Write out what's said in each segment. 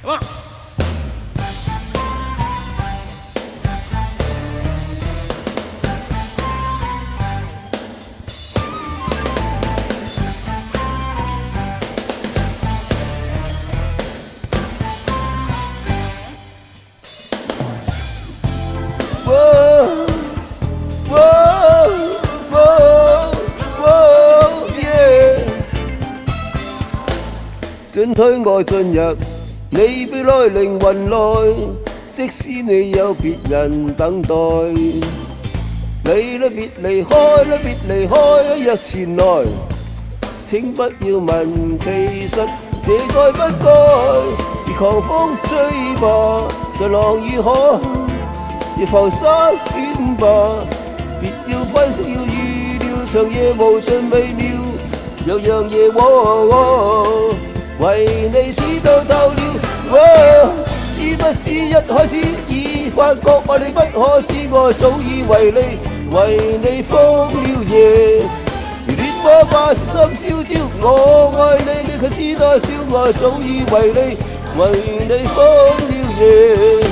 准許我進入你臂內靈魂內，即使你有別人等待。你啦別離開啦別離開，若前來，請不要問，其實這該不該。而狂風追吧，在浪與海，亦浮沙捲吧，別要分析要預料，長夜無盡微妙，有樣嘢為你知道透了，知不知一開始已發覺愛你不可知，我早已為你瘋了夜。如戀魔把心燒焦，我愛你，你卻知多少，我早已為你瘋了夜。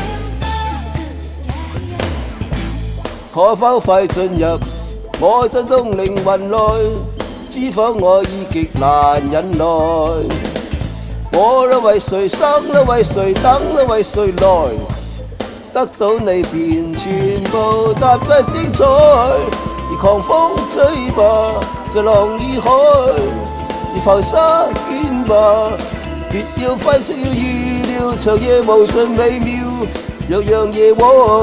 可否快進入我真中靈魂內？知否我已極難忍耐。我啦為誰生啦為誰等啦為誰來，得到你便全部但不精彩。而狂風吹吧，在浪與海，而浮沙捲吧，別要分析要預料，長夜無盡美妙，有樣嘢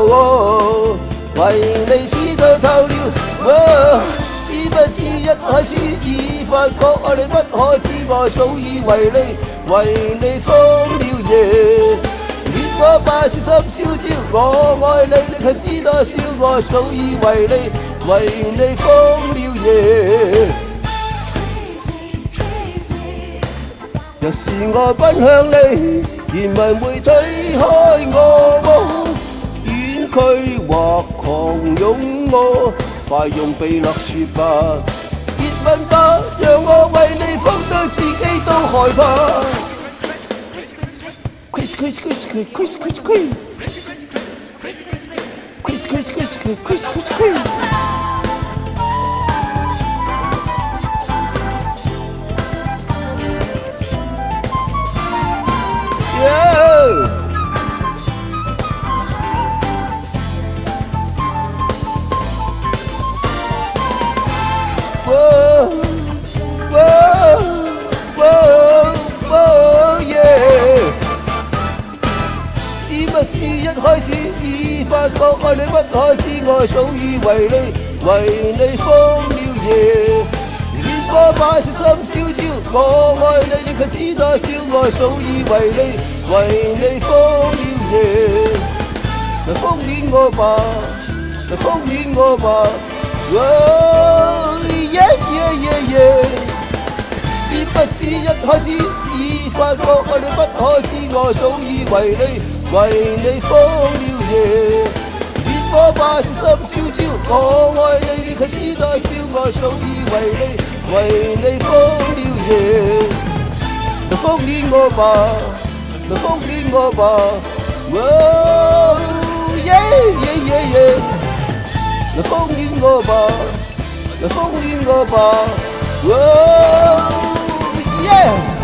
為你知道透了。知不知一開始已發覺愛你不可知，我早已為你瘋了夜。戀我把心燒焦，我愛你，你卻知多少，我早已為你瘋了夜。若是我奔向你，言文會推開我，婉拒或狂擁我。快用臂勒說吧，熱吻吧，讓我為你瘋到自己都害怕。知不知一開始已發覺愛你不可知，我早已為你瘋了夜。戀魔把心燒焦，我愛你，你卻知多少，我早已為你瘋了夜。來封戀我吧，來封戀我吧。知不知一開始已發覺愛你不可知，我早已為你瘋了夜。戀魔把心燒焦，我愛你，你卻知多少，我早已為你瘋了夜。來封戀我吧，來封戀我吧。來封戀我吧，來封戀我吧。Yeah!